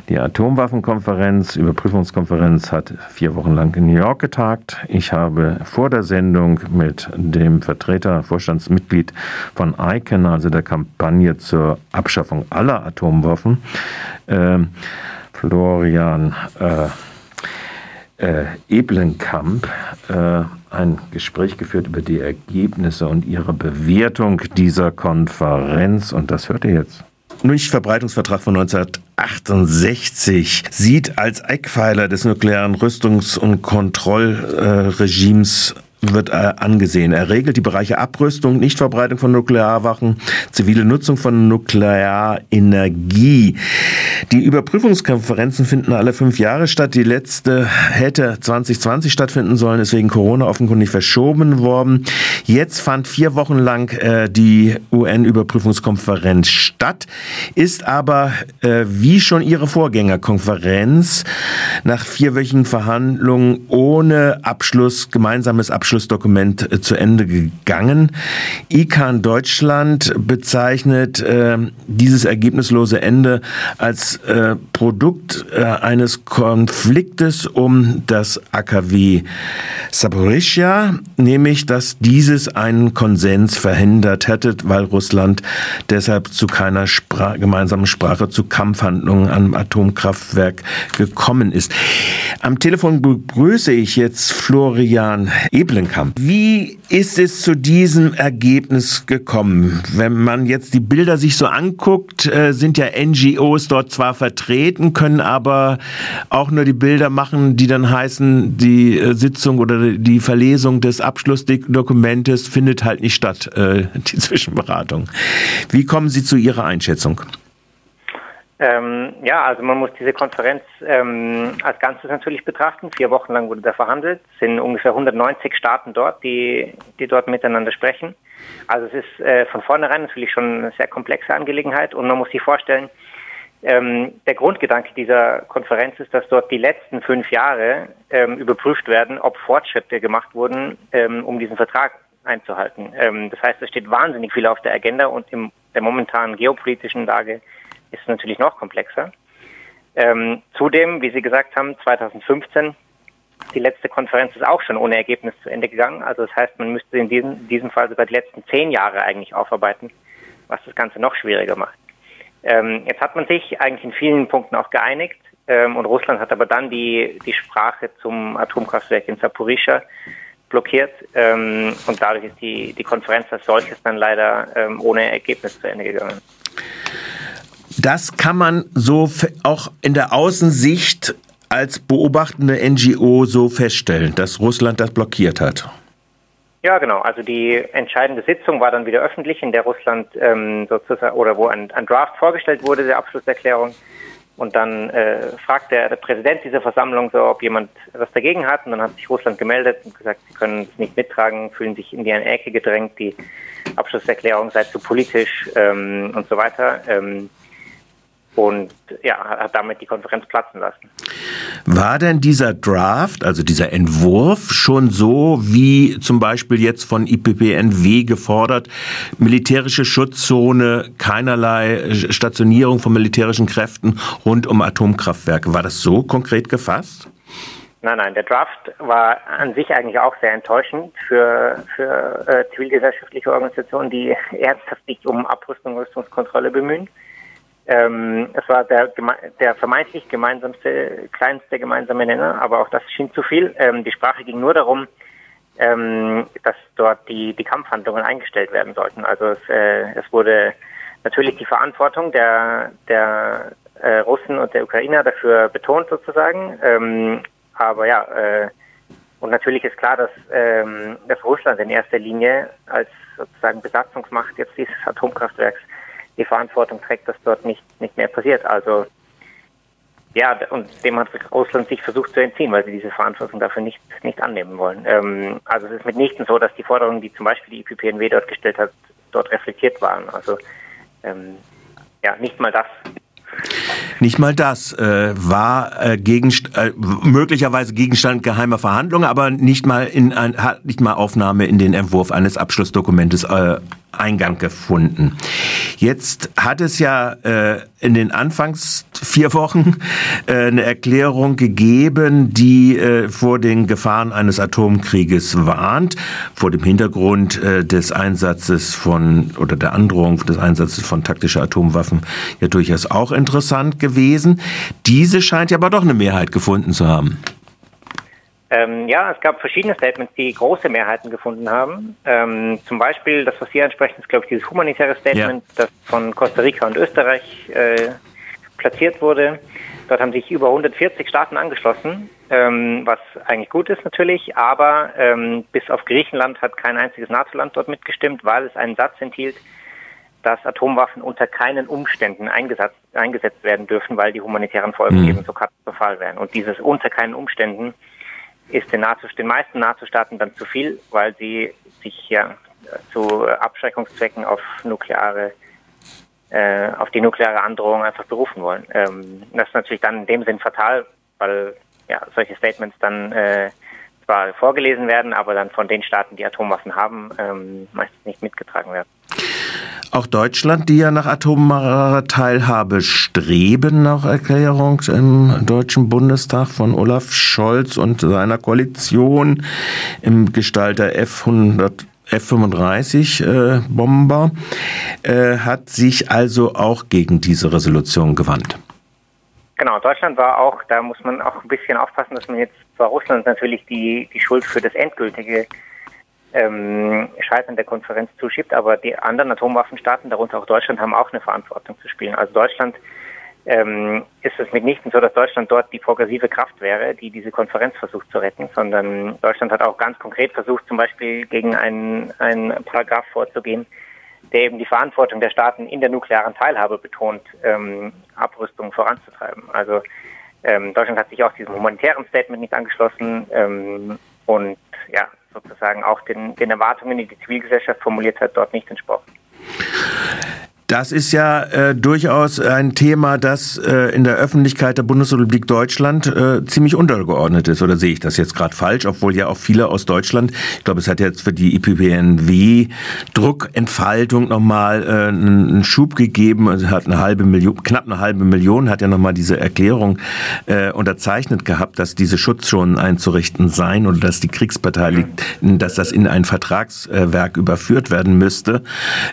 Die Atomwaffenkonferenz, Überprüfungskonferenz hat 4 Wochen lang in New York getagt. Ich habe vor der Sendung mit dem Vertreter, Vorstandsmitglied von ICAN, also der Kampagne zur Abschaffung aller Atomwaffen, Florian Eblenkamp, ein Gespräch geführt über die Ergebnisse und ihre Bewertung dieser Konferenz. Und das hört ihr jetzt. Nichtverbreitungsvertrag von 1968 sieht als Eckpfeiler des nuklearen Rüstungs- und Kontrollregimes wird angesehen. Er regelt die Bereiche Abrüstung, Nichtverbreitung von Nuklearwaffen, zivile Nutzung von Nuklearenergie. Die Überprüfungskonferenzen finden alle 5 Jahre statt. Die letzte hätte 2020 stattfinden sollen, ist wegen Corona offenkundig verschoben worden. Jetzt fand 4 Wochen lang die UN-Überprüfungskonferenz statt, ist aber wie schon ihre Vorgängerkonferenz nach 4-wöchigen Verhandlungen ohne gemeinsames Abschlussdokument zu Ende gegangen. ICAN Deutschland bezeichnet dieses ergebnislose Ende als Produkt eines Konfliktes um das AKW Saporischschja, nämlich dass dieses einen Konsens verhindert hätte, weil Russland deshalb zu keiner gemeinsamen Sprache zu Kampfhandlungen am Atomkraftwerk gekommen ist. Am Telefon begrüße ich jetzt Florian Eblenkamp. Wie ist es zu diesem Ergebnis gekommen? Wenn man jetzt die Bilder sich so anguckt, sind ja NGOs dort zwar vertreten, können aber auch nur die Bilder machen, die dann heißen, die Sitzung oder die Verlesung des Abschlussdokumentes findet halt nicht statt, die Zwischenberatung. Wie kommen Sie zu Ihrer Einschätzung? Also man muss diese Konferenz als Ganzes natürlich betrachten. 4 Wochen lang wurde da verhandelt. Es sind ungefähr 190 Staaten dort, die dort miteinander sprechen. Also es ist von vornherein natürlich schon eine sehr komplexe Angelegenheit und man muss sich vorstellen, der Grundgedanke dieser Konferenz ist, dass dort die letzten 5 Jahre überprüft werden, ob Fortschritte gemacht wurden, um diesen Vertrag einzuhalten. Das heißt, es steht wahnsinnig viel auf der Agenda und in der momentanen geopolitischen Lage ist es natürlich noch komplexer. Zudem, wie Sie gesagt haben, 2015, die letzte Konferenz ist auch schon ohne Ergebnis zu Ende gegangen. Also das heißt, man müsste in diesem Fall sogar die letzten 10 Jahre eigentlich aufarbeiten, was das Ganze noch schwieriger macht. Jetzt hat man sich eigentlich in vielen Punkten auch geeinigt und Russland hat aber dann die Sprache zum Atomkraftwerk in Saporischschja blockiert und dadurch ist die Konferenz als solches dann leider ohne Ergebnis zu Ende gegangen. Das kann man so auch in der Außensicht als beobachtende NGO so feststellen, dass Russland das blockiert hat. Ja, genau. Also die entscheidende Sitzung war dann wieder öffentlich, in der Russland sozusagen oder wo ein Draft vorgestellt wurde, der Abschlusserklärung. Und dann fragt der Präsident dieser Versammlung so, ob jemand was dagegen hat. Und dann hat sich Russland gemeldet und gesagt, sie können es nicht mittragen, fühlen sich in die eine Ecke gedrängt, die Abschlusserklärung sei zu politisch und so weiter. Und ja, hat damit die Konferenz platzen lassen. War denn dieser Draft, also dieser Entwurf, schon so wie zum Beispiel jetzt von IPPNW gefordert, militärische Schutzzone, keinerlei Stationierung von militärischen Kräften rund um Atomkraftwerke? War das so konkret gefasst? Nein, der Draft war an sich eigentlich auch sehr enttäuschend für zivilgesellschaftliche Organisationen, die ernsthaft sich um Abrüstung und Rüstungskontrolle bemühen. Es war der vermeintlich kleinste gemeinsame Nenner, aber auch das schien zu viel. Die Sprache ging nur darum, dass dort die Kampfhandlungen eingestellt werden sollten. Also es wurde natürlich die Verantwortung der Russen und der Ukrainer dafür betont sozusagen. Aber ja, und natürlich ist klar, dass Russland in erster Linie als sozusagen Besatzungsmacht jetzt dieses Atomkraftwerks die Verantwortung trägt, dass dort nicht mehr passiert. Also ja, und dem hat Russland sich versucht zu entziehen, weil sie diese Verantwortung dafür nicht annehmen wollen. Also es ist mitnichten so, dass die Forderungen, die zum Beispiel die IPPNW dort gestellt hat, dort reflektiert waren. Also nicht mal das. Nicht mal das war möglicherweise Gegenstand geheimer Verhandlungen, aber nicht mal Aufnahme in den Entwurf eines Abschlussdokumentes Eingang gefunden. Jetzt hat es ja in den Anfangs 4 Wochen eine Erklärung gegeben, die vor den Gefahren eines Atomkrieges warnt, vor dem Hintergrund des Einsatzes oder der Androhung des Einsatzes von taktischen Atomwaffen ja durchaus auch interessant gewesen. Diese scheint ja aber doch eine Mehrheit gefunden zu haben. Ja, es gab verschiedene Statements, die große Mehrheiten gefunden haben. Zum Beispiel, das, was Sie ansprechen, ist, glaube ich, dieses humanitäre Statement, das von Costa Rica und Österreich platziert wurde. Dort haben sich über 140 Staaten angeschlossen, was eigentlich gut ist natürlich, aber bis auf Griechenland hat kein einziges NATO-Land dort mitgestimmt, weil es einen Satz enthielt, dass Atomwaffen unter keinen Umständen eingesetzt werden dürfen, weil die humanitären Folgen eben so katastrophal wären. Und dieses unter keinen Umständen ist den meisten NATO-Staaten dann zu viel, weil sie sich ja zu Abschreckungszwecken auf die nukleare Androhung einfach berufen wollen. Das ist natürlich dann in dem Sinn fatal, weil ja solche Statements dann zwar vorgelesen werden, aber dann von den Staaten, die Atomwaffen haben, meistens nicht mitgetragen werden. Auch Deutschland, die ja nach atomarer Teilhabe streben, nach Erklärung im Deutschen Bundestag von Olaf Scholz und seiner Koalition im Gestalt der F-35 Bomber, hat sich also auch gegen diese Resolution gewandt. Genau, Deutschland war auch, da muss man auch ein bisschen aufpassen, dass man jetzt zwar Russland natürlich die Schuld für das endgültige Scheitern der Konferenz zuschiebt, aber die anderen Atomwaffenstaaten, darunter auch Deutschland, haben auch eine Verantwortung zu spielen. Also Deutschland ist es mitnichten so, dass Deutschland dort die progressive Kraft wäre, die diese Konferenz versucht zu retten, sondern Deutschland hat auch ganz konkret versucht, zum Beispiel gegen einen Paragraph vorzugehen, der eben die Verantwortung der Staaten in der nuklearen Teilhabe betont, Abrüstung voranzutreiben. Also Deutschland hat sich auch diesem humanitären Statement nicht angeschlossen und ja, sozusagen auch den Erwartungen, die die Zivilgesellschaft formuliert hat, dort nicht entsprochen. Das ist ja durchaus ein Thema, das in der Öffentlichkeit der Bundesrepublik Deutschland ziemlich untergeordnet ist. Oder sehe ich das jetzt gerade falsch? Obwohl ja auch viele aus Deutschland, ich glaube, es hat jetzt für die IPPNW-Druckentfaltung nochmal einen Schub gegeben. Also hat knapp eine halbe Million hat ja nochmal diese Erklärung unterzeichnet gehabt, dass diese Schutzzonen einzurichten seien oder dass die Kriegsbeteiligten, dass das in ein Vertragswerk überführt werden müsste.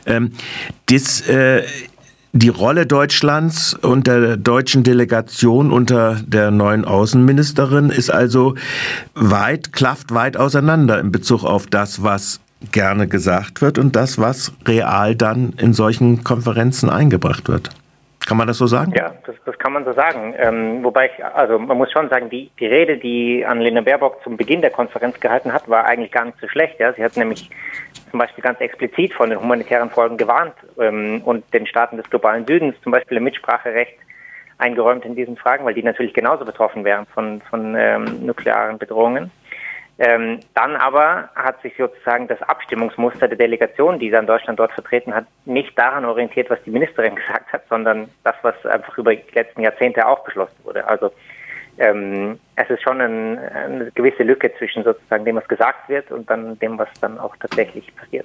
Die Rolle Deutschlands und der deutschen Delegation unter der neuen Außenministerin ist also klafft weit auseinander in Bezug auf das, was gerne gesagt wird und das, was real dann in solchen Konferenzen eingebracht wird. Kann man das so sagen? Ja, das kann man so sagen. Wobei man muss schon sagen, die Rede, die Annalena Baerbock zum Beginn der Konferenz gehalten hat, war eigentlich gar nicht so schlecht. Ja? Sie hat nämlich zum Beispiel ganz explizit von den humanitären Folgen gewarnt und den Staaten des globalen Südens zum Beispiel ein Mitspracherecht eingeräumt in diesen Fragen, weil die natürlich genauso betroffen wären von nuklearen Bedrohungen. Dann aber hat sich sozusagen das Abstimmungsmuster der Delegation, die dann Deutschland dort vertreten hat, nicht daran orientiert, was die Ministerin gesagt hat, sondern das, was einfach über die letzten Jahrzehnte auch beschlossen wurde. Also es ist schon eine gewisse Lücke zwischen sozusagen dem, was gesagt wird und dann dem, was dann auch tatsächlich passiert.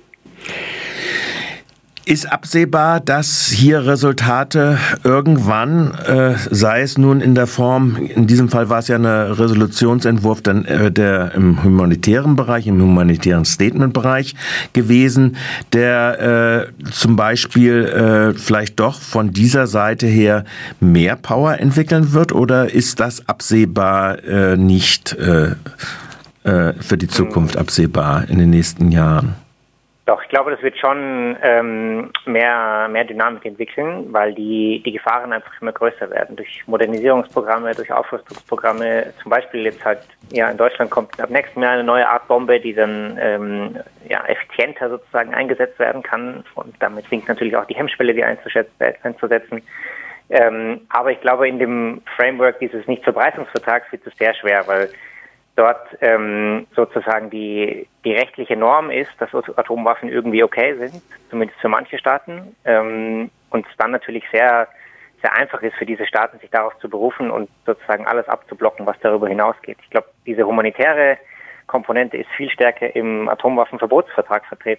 Ist absehbar, dass hier Resultate irgendwann, sei es nun in der Form, in diesem Fall war es ja ein Resolutionsentwurf, der im humanitären Bereich, im humanitären Statement-Bereich gewesen, der zum Beispiel vielleicht doch von dieser Seite her mehr Power entwickeln wird, oder ist das absehbar nicht für die Zukunft absehbar in den nächsten Jahren? Doch, ich glaube, das wird schon mehr Dynamik entwickeln, weil die Gefahren einfach immer größer werden. Durch Modernisierungsprogramme, durch Aufrüstungsprogramme. Zum Beispiel jetzt halt, ja, in Deutschland kommt ab nächstem Jahr eine neue Art Bombe, die dann effizienter sozusagen eingesetzt werden kann. Und damit sinkt natürlich auch die Hemmschwelle, die einzusetzen. Aber ich glaube, in dem Framework dieses Nichtverbreitungsvertrags wird es sehr schwer, weil dort sozusagen die rechtliche Norm ist, dass Atomwaffen irgendwie okay sind, zumindest für manche Staaten, und es dann natürlich sehr, sehr einfach ist für diese Staaten, sich darauf zu berufen und sozusagen alles abzublocken, was darüber hinausgeht. Ich glaube, diese humanitäre Komponente ist viel stärker im Atomwaffenverbotsvertrag vertreten.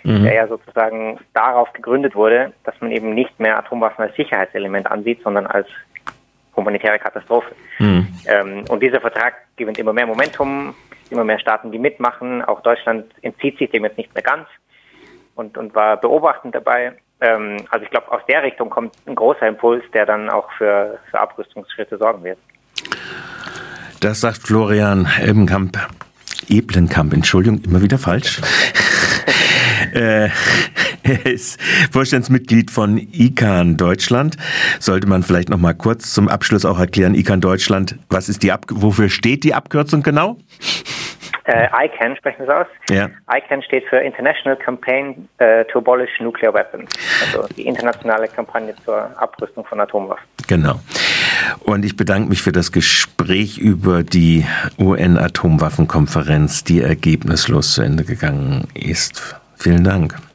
der ja sozusagen darauf gegründet wurde, dass man eben nicht mehr Atomwaffen als Sicherheitselement ansieht, sondern als humanitäre Katastrophe. Und dieser Vertrag gewinnt immer mehr Momentum, immer mehr Staaten, die mitmachen. Auch Deutschland entzieht sich dem jetzt nicht mehr ganz und war beobachtend dabei. Also ich glaube, aus der Richtung kommt ein großer Impuls, der dann auch für Abrüstungsschritte sorgen wird. Das sagt Florian Eblenkamp, Entschuldigung, immer wieder falsch. Er ist Vorstandsmitglied von ICAN Deutschland. Sollte man vielleicht noch mal kurz zum Abschluss auch erklären, ICAN Deutschland, wofür steht die Abkürzung genau? ICAN, sprechen Sie es aus? Ja. ICAN steht für International Campaign to Abolish Nuclear Weapons, also die internationale Kampagne zur Abrüstung von Atomwaffen. Genau. Und ich bedanke mich für das Gespräch über die UN-Atomwaffenkonferenz, die ergebnislos zu Ende gegangen ist. Vielen Dank.